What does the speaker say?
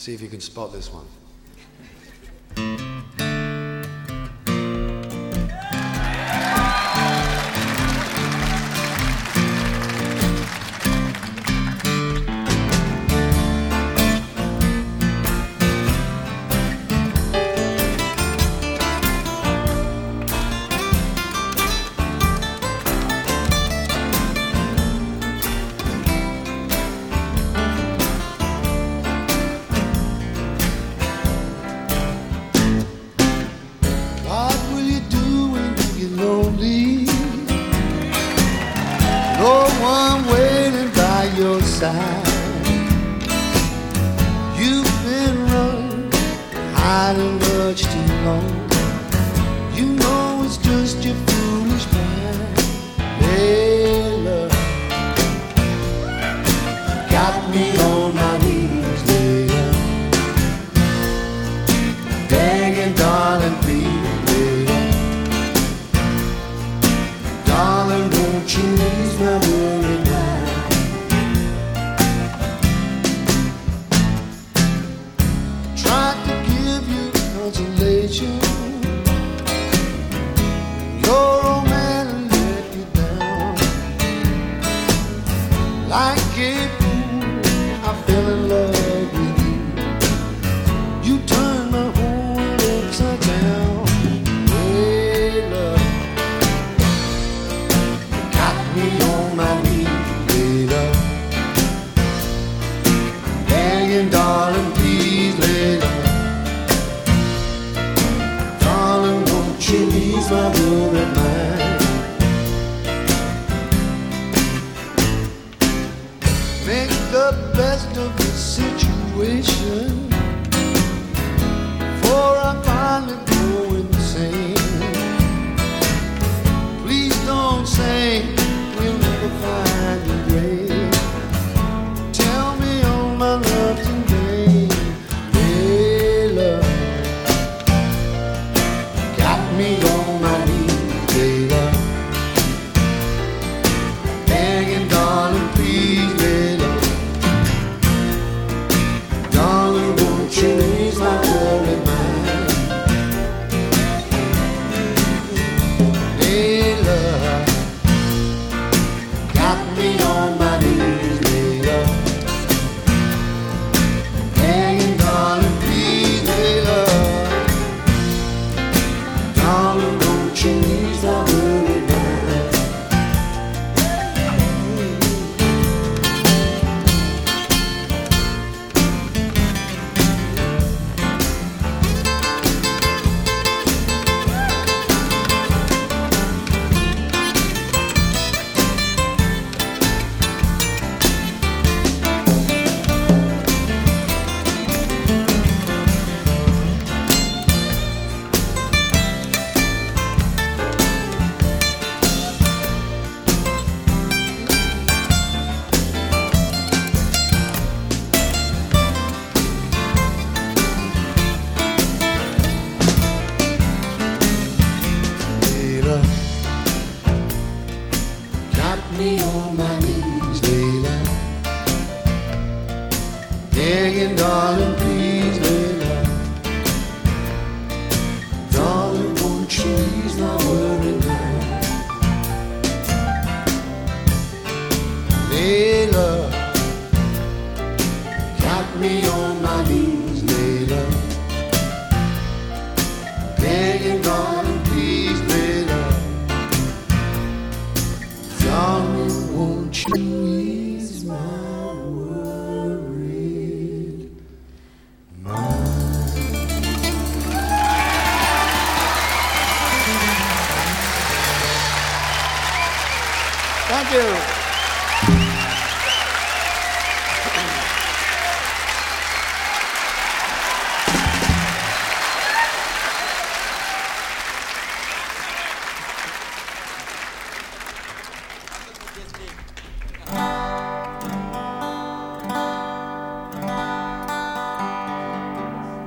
See if you can spot this one. No one waiting by your side. You've been running, hiding much too long. You know it's just your foolish mind. Layla, got me on my knees, Layla, begging, darling, please, Layla, darling, won't you ease my worry mind? Tried to give you consolation. Your old man let you down. Like a fool, I fell in love with you. You turned my whole world upside down. Hey, love, got me on my knees, hey, love, begging, darling, please, hey, love, darling, won't you ease my worried mind? Make the best of the situation, for I finally go insane. Please don't say we'll never find your grave. Tell me all my love's in vain. Hey, love, got me on my knees, hey, love, begging, darling, please, hey, love, darling, won't you ease my worried mind? Hey, love, got me on my knees, hey, love, begging, darling, please, hey, love, darling, won't you ease my worried mind? Layla, got me on my knees, Layla, begging, darling, please, Layla, darling, won't you ease my worried mind? Layla, got me on my knees, Layla, begging, darling, please, Layla, darling, won't you ease my worried mind? Thank you.